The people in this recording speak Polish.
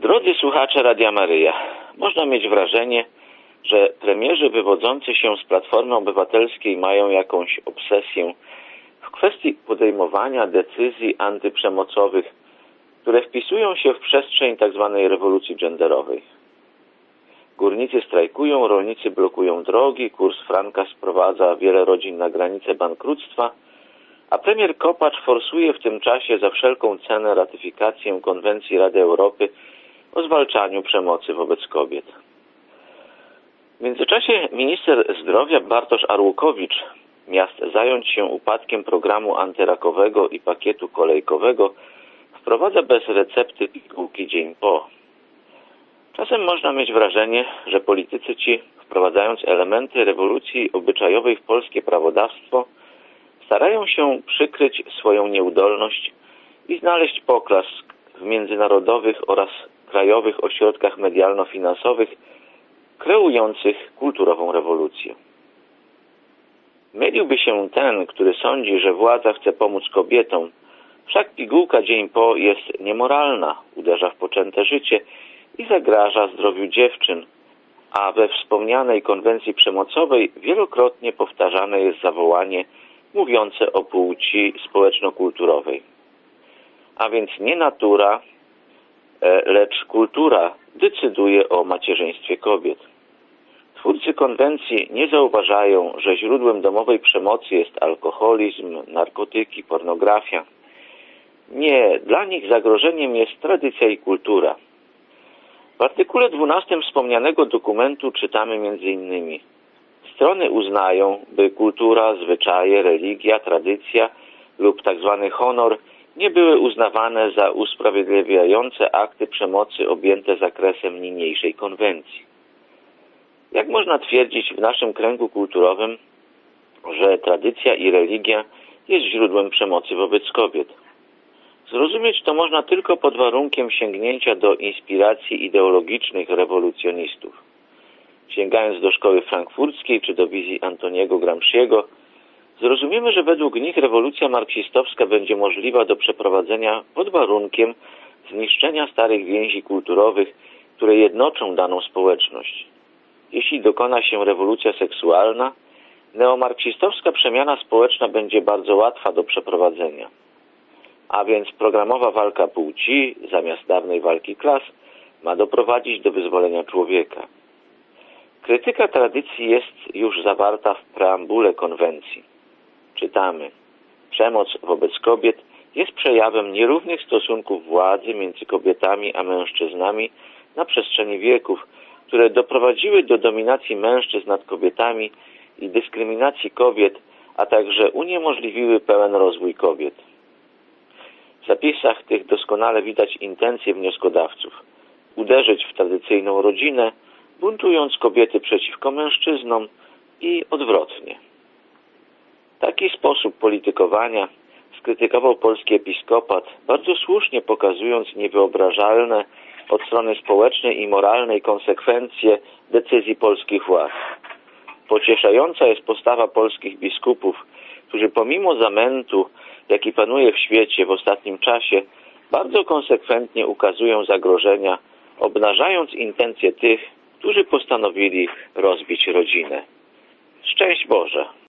Drodzy słuchacze Radia Maryja, można mieć wrażenie, że premierzy wywodzący się z Platformy Obywatelskiej mają jakąś obsesję w kwestii podejmowania decyzji antyprzemocowych, które wpisują się w przestrzeń tzw. rewolucji genderowej. Górnicy strajkują, rolnicy blokują drogi, kurs franka sprowadza wiele rodzin na granicę bankructwa, a premier Kopacz forsuje w tym czasie za wszelką cenę ratyfikację Konwencji Rady Europy o zwalczaniu przemocy wobec kobiet. W międzyczasie minister zdrowia Bartosz Arłukowicz, miast zająć się upadkiem programu antyrakowego i pakietu kolejkowego, wprowadza bez recepty pigułki dzień po. Czasem można mieć wrażenie, że politycy ci, wprowadzając elementy rewolucji obyczajowej w polskie prawodawstwo, starają się przykryć swoją nieudolność i znaleźć poklask w międzynarodowych oraz krajowych ośrodkach medialno-finansowych kreujących kulturową rewolucję. Myliłby się ten, który sądzi, że władza chce pomóc kobietom, wszak pigułka dzień po jest niemoralna, uderza w poczęte życie i zagraża zdrowiu dziewczyn, a we wspomnianej konwencji przemocowej wielokrotnie powtarzane jest zawołanie mówiące o płci społeczno-kulturowej. A więc nie natura, lecz kultura decyduje o macierzyństwie kobiet. Twórcy konwencji nie zauważają, że źródłem domowej przemocy jest alkoholizm, narkotyki, pornografia. Nie, dla nich zagrożeniem jest tradycja i kultura. W artykule 12 wspomnianego dokumentu czytamy m.in. Strony uznają, by kultura, zwyczaje, religia, tradycja lub tzw. honor nie były uznawane za usprawiedliwiające akty przemocy objęte zakresem niniejszej konwencji. Jak można twierdzić w naszym kręgu kulturowym, że tradycja i religia jest źródłem przemocy wobec kobiet? Zrozumieć to można tylko pod warunkiem sięgnięcia do inspiracji ideologicznych rewolucjonistów. Sięgając do szkoły frankfurckiej czy do wizji Antoniego Gramsciego, zrozumiemy, że według nich rewolucja marksistowska będzie możliwa do przeprowadzenia pod warunkiem zniszczenia starych więzi kulturowych, które jednoczą daną społeczność. Jeśli dokona się rewolucja seksualna, neomarksistowska przemiana społeczna będzie bardzo łatwa do przeprowadzenia. A więc programowa walka płci, zamiast dawnej walki klas, ma doprowadzić do wyzwolenia człowieka. Krytyka tradycji jest już zawarta w preambule konwencji. Czytamy: przemoc wobec kobiet jest przejawem nierównych stosunków władzy między kobietami a mężczyznami na przestrzeni wieków, które doprowadziły do dominacji mężczyzn nad kobietami i dyskryminacji kobiet, a także uniemożliwiły pełen rozwój kobiet. W zapisach tych doskonale widać intencje wnioskodawców: uderzyć w tradycyjną rodzinę, buntując kobiety przeciwko mężczyznom i odwrotnie. Taki sposób politykowania skrytykował polski episkopat, bardzo słusznie pokazując niewyobrażalne od strony społecznej i moralnej konsekwencje decyzji polskich władz. Pocieszająca jest postawa polskich biskupów, którzy pomimo zamętu, jaki panuje w świecie w ostatnim czasie, bardzo konsekwentnie ukazują zagrożenia, obnażając intencje tych, którzy postanowili rozbić rodzinę. Szczęść Boże!